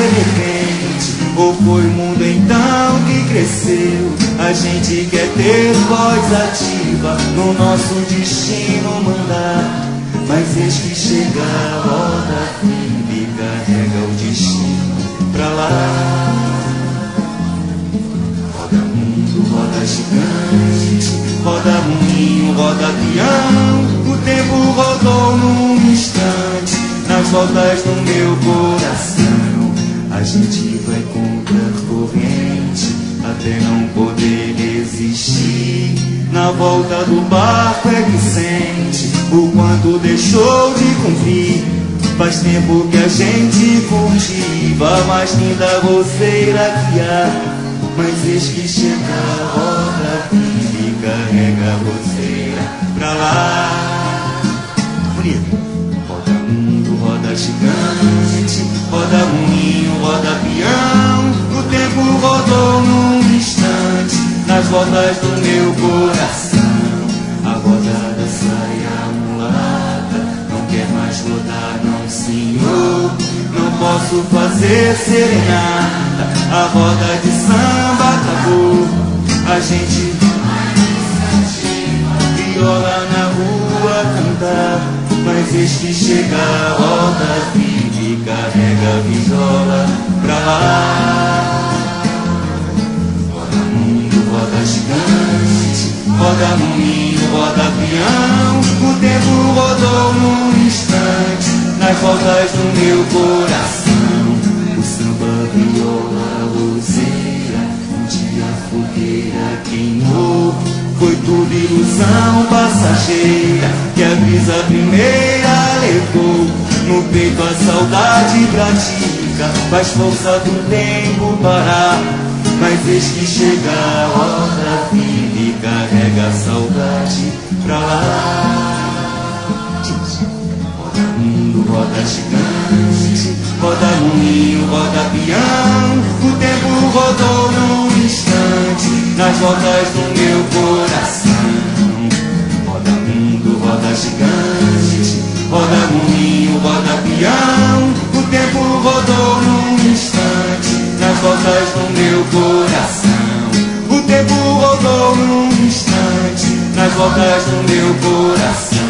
repente, ou foi o mundo então que cresceu? A gente quer ter voz ativa no nosso destino mandar, mas eis que chega a roda e carrega o destino pra lá. Roda mundo, roda gigante, roda moinho, roda peão. O tempo rodou num instante, nas voltas do meu coração. A gente vai contra a corrente, até não poder resistir. Na volta do barco é que sente o quanto deixou de cumprir. Faz tempo que a gente cultiva a mais linda roceira que há, mas eis que chega a roda e carrega a roceira pra lá. Bonito. Roda mundo, roda gigante, roda moinho, roda peão. O tempo rodou num instante, nas voltas do meu coração. A rodada sai amulada, não quer mais rodar, não senhor. Não posso fazer serenata, a roda de samba acabou. A gente viola na rua cantar, mas eis que chega a roda e carrega a viola pra lá. Roda mundo, roda gigante, roda moinho, roda peão. O tempo rodou num instante, nas voltas do meu coração. O samba, viola, roseira, um dia a fogueira queimou. Foi tudo ilusão passageira que a brisa primeira levou. No peito a saudade pratica, faz força do tempo parar, mas eis que chega a roda e carrega a saudade pra lá. Roda mundo, roda gigante, roda moinho, roda peão. O tempo rodou num instante, nas voltas do meu coração. Roda mundo, roda gigante, roda moinho, roda peão. O tempo rodou num instante, nas voltas do meu coração. O tempo rodou num instante, nas voltas do meu coração.